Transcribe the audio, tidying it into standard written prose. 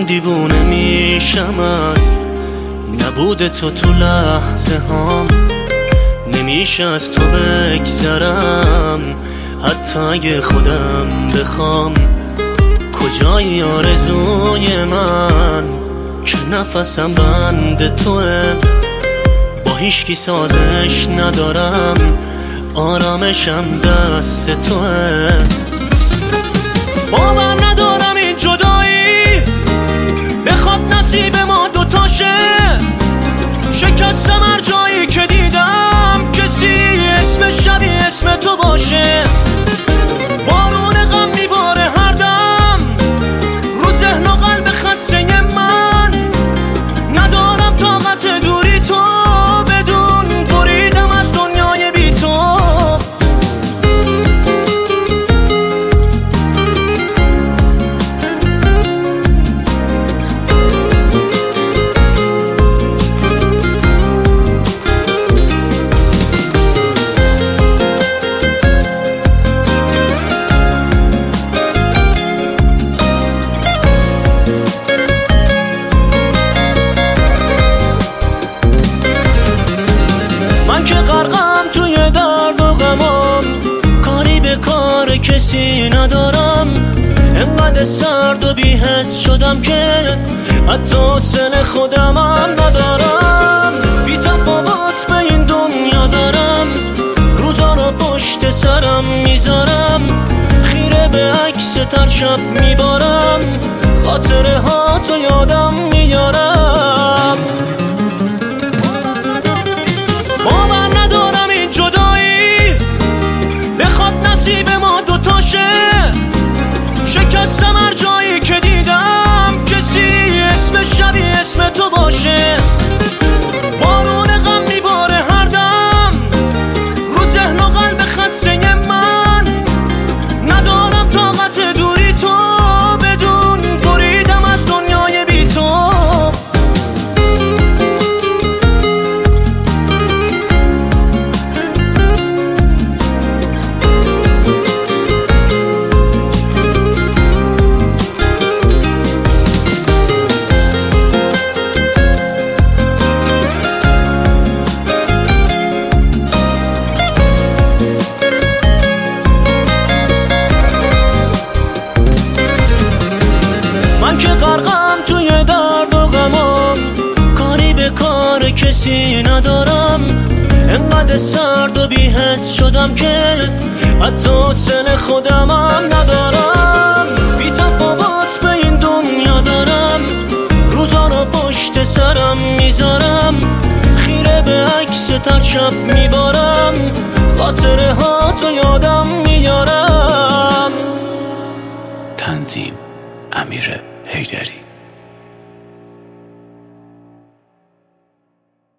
دیوونه میشم از نبود تو تو لحظه هام. نمیشه از تو بگذرم حتی اگه خودم بخوام. کجای آرزوی من که نفسم بند توه، با هیچکی سازش ندارم، آرامشم دست توه. باور ندارم این جدایی بخواد نصیب ما دوتاشه. شکستم هر جایی که دیدم کسی اسم شبیه اسم تو باشه. بارون غم میباره هر دم رو ذهن و قلب خسته من. ندارم طاقت دوری تو بدون بریدم از دنیای بی تو. من که غرقم توی درد و غمام، کاری به کار کسی ندارم. انقدر سرد و بی‌حس شدم که حتی حوصله خودم هم ندارم. بی تفاوت به این دنیا دارم، روزا رو پشت سرم میذارم. خیره به عکس تر شب میبارم، خاطره ها تو یادم میارم. باور ندارم این جدایی بخواد نصیب ما دوتاشه. شکستم هر جایی که دیدم کسی اسم شبیه اسم تو باشه. بارون غم میباره هر دم رو ذهن و قلب خسته من. ندارم طاقت دوری تو بدون بریدم از دنیای بی تو. من که غرقم توی درد و غمام، کاری به کار کسی ندارم. انقدر سرد و بی‌حس شدم که حتی حوصله خودم هم ندارم. بی تفاوت به این دنیا دارم، روزا رو پشت سرم میذارم. خیره به عکس تر شب میبارم، خاطره ها تو یادم میارم. تنظیم امیر حیدری.